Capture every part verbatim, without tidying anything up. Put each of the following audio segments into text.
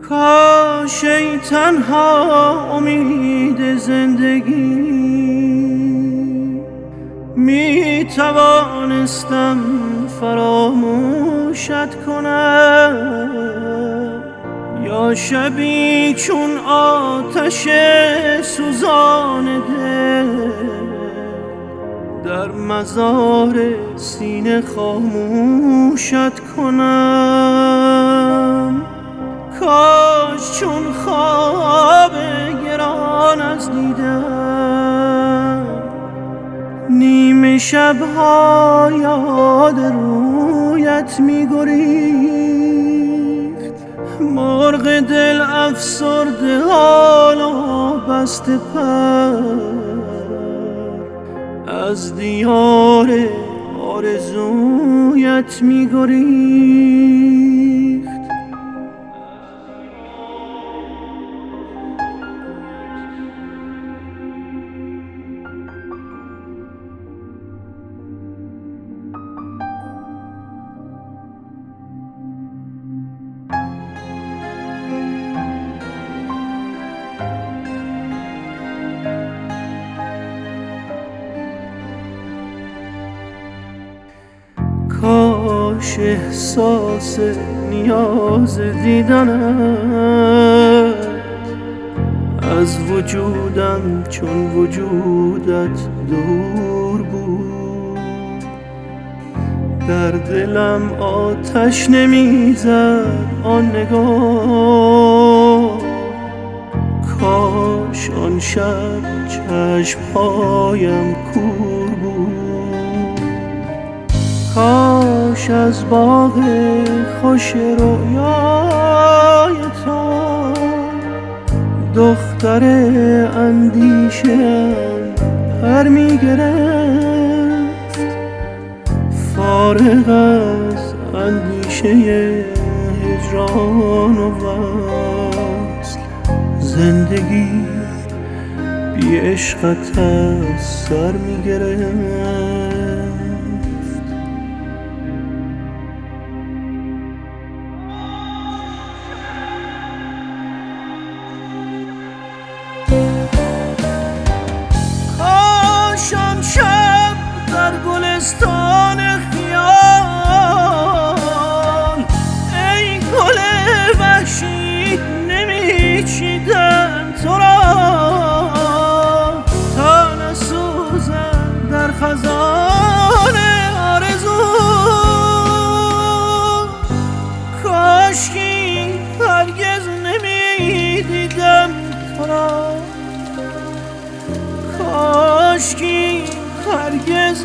کاش ای تنها امید زندگی می توانستم فراموشت کنم، یا شبی چون آتش سوزان دل در مزار سینه خاموشت کنم. کاش چون خواب گران از دیدم نیمه شبها یاد رویت می گریخت. مرغ دل افسرده حالا بسته پر از دیار آرزویت می گریخت. کاش احساس نیاز دیدنت از وجودم چون وجودت دور بود. در دلم آتش نمیزد آن نگاه، کاش آن شب چشمهایم کور بود. کاش از باغ خوش رویای تو دختر اندیشه‌ام پر می گرفت. فارغ از اندیشه هجران و وصل، زندگی بی عشقت از سر می گرفت. شام شب در گلستان خیال ای گل وحشی نمیچیدم تو را تا نسوزم در خزان آرزو. کاشکی هرگز نمیدیدم تو را، کاشکی هرگز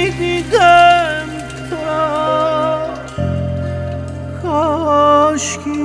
نمیدیدم تو را، کاشکی